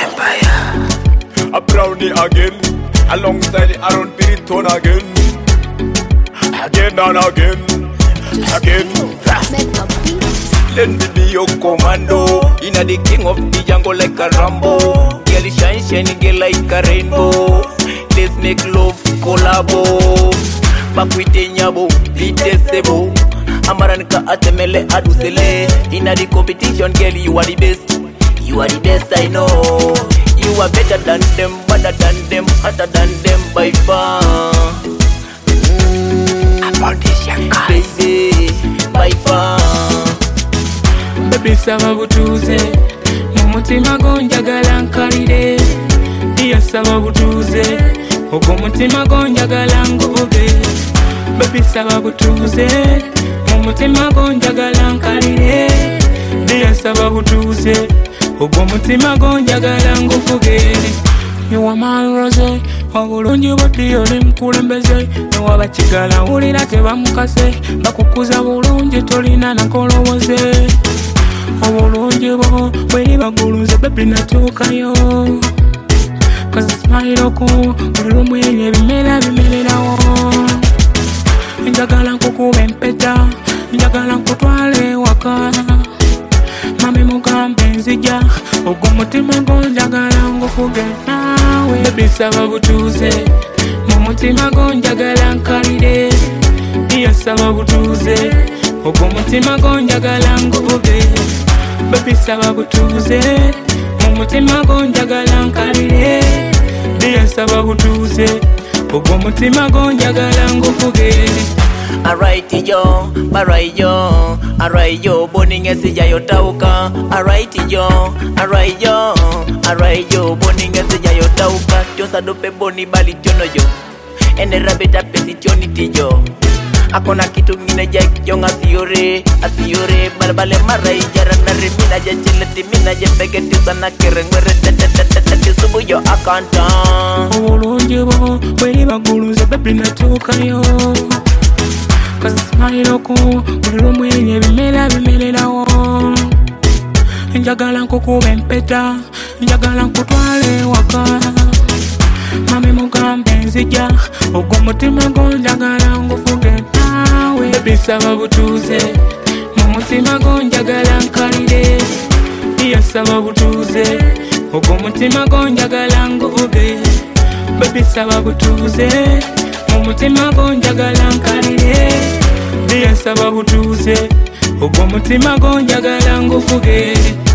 A brownie again, alongside the Aaron Piriton again. Again and again, again. Let me be your commando. Inna the king of the jungle like a Rambo. Girl shine, shining girl like a rainbow. Let's make love collabo. Back with the nyabo, vitesebo. Amaranka atemele adusele. Inna the competition, girl you are the best. You are the best I know. You are better than them, better than them, hotter than them by far. About this young baby, by far. Baby saba butuze, mumutima gonjagala nkalire. Iya saba butuze, ogo mutima gonjagala nguvuge. Baby saba butuze, mumutima gonjagala nkalire. Iya saba butuze, ogo mutima gonjagala nguvuge. You are my rose, obulungi bwoti oli mukulembeze. Newabakigala wulira tebamukase, bakukuza bulungi tolina nakolowoze. Obulungi bwo bweri baguluze baby natuukayo. Cause smile oku buli lumu eri ebimera bimererawo. Njagala nkukuba empeta, njagala nkutwale ewaka. Mami mugambe nzija, ogwo mutima gonjagala ngufuge nawe. Baby saba butuze, mumutima gonjagala nkalire. Iya saba butuze, ogwo mutima gonjagala ngufuge. Baby saba butuze, mumutima gonjagala nkalire. Iya saba butuze, ogwo mutima gonjagala ngufuge. Alright yo, alright yo, boninge sija yotauka. Alright yo, boninge sija yotauka. Tiosa dope boni bali tiono yo, ene rabeta pesitioni tiyo. Akona kitu ngine jek yong asiyore, balbale marai jarana remina jechileti mina jepegeti sana kerengwere tete subu yo akanta. Obulungi bwo bweri baguluze baby natuukayo. Cause smile oku buli lumu eri ebimera bimererawo. Njagala nkukuba empeta, njagala nkutwale ewaka. Mami mugambe nzija, ogwo mutima gonjagala ngufuge nawe. Baby saba butuze, mumutima gonjagala nkalire. Iya saba butuze, ogwo mutima gonjagala ngufuge. Baby saba butuze, mumutima gonjagala nkalire. Iya saba butuze, ogwo mutima gonjagala ngufuge.